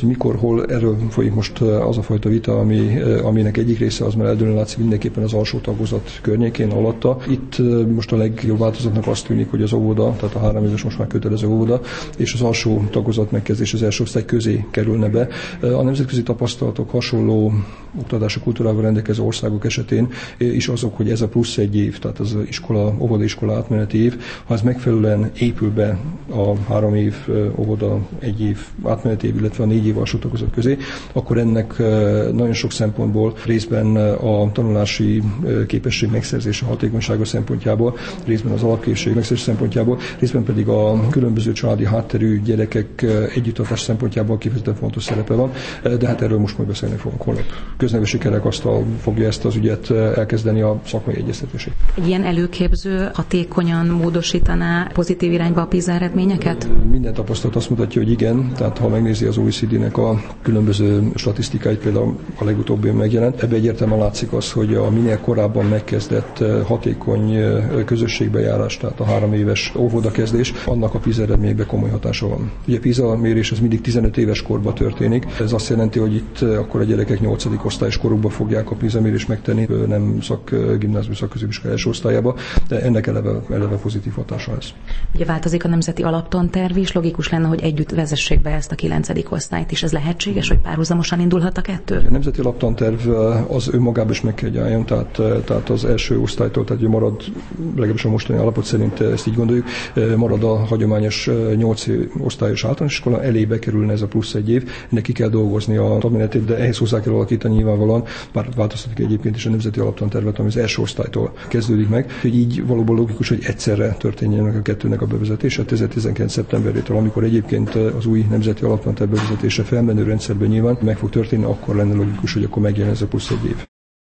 hogy mikor, hol, erről folyik most az a fajta vita, aminek egyik része az már eldőlni látszik mindenképpen az alsó tagozat környékén, alatta. Itt most a legjobb változatnak azt tűnik, hogy az óvoda, tehát a 3 éves most már kötelező óvoda, és az alsó tagozat megkezdés az első osztály közé kerülne be. A nemzetközi tapasztalatok hasonló oktatási kultúrával rendelkező országok esetén is azok, hogy ez a plusz egy év, tehát az óvodaiskola átmeneti év, ha ez megfelelően épül be a 3 év óvoda, 1 év átmeneti év, illetve a 4 év alsó tagozat közé, akkor ennek nagyon sok szempontból részben a tanulási képesség megszerzése hatékonysága szempontjából, részben az alapkészség megszerzése szempontjából, részben pedig a különböző családi hátterű gyerekek együttartás szempontjából kifejezetten fontos szerepe van, de hát erről most majd beszélni fogunk holnap. Köznevelési kerekasztal fogja ezt az ügyet elkezdeni a szakmai egyeztetését. Egy ilyen előképző hatékonyan módosítaná pozitív irányba a PISA eredményeket? Minden tapasztalat azt mutatja, hogy igen, tehát ha megnézi az OECD-nek a különböző statisztikáit, például a legutóbbi megjelent, ebbe egyértelműen látszik az, hogy a minél korábban megkezdett hatékony közösségbejárás, tehát a 3 éves óvodakezdés, annak a PISA eredményekben komoly hatása van. Ugye a PISA mérés az mindig 15 éves korban történik. Ez azt jelenti, hogy itt akkor a gyerekek 8. osztályos korukban fogják a PISA mérést megtenni, nem gimnázium szakközépiskola első osztályába, de ennek eleve pozitív hatása lesz. Ugye változik a nemzeti alaptanterv is, logikus lenne, hogy együtt vezessék be ezt a 9. osztályt is. Ez lehetséges, hogy párhuzamosan indulhat a kettő? A nemzeti alaptanterv az önmagában is meg kell, hogy álljon, tehát az első osztálytól, tehát marad, legalábbis a mostani alapot szerint ezt így gondoljuk, marad a hagyományos 8 osztályos általános iskola, elébe kerülne ez a plusz egy év, ennek ki kell dolgozni a tanmenetét, de ehhez hozzá kell alakítani nyilvánvalóan, bár változtatik egyébként is a nemzeti alaptantervet, ami az első osztálytól kezdődik meg, hogy így valóban logikus, hogy egyszerre történjen meg a kettőnek a bevezetése 2019. szeptemberétől, amikor egyébként az új nemzeti alaptanterv bevezetése felmenő rendszerben nyilván meg fog történni, akkor lenne logikus, hogy akkor megjelen ez a plusz egy év.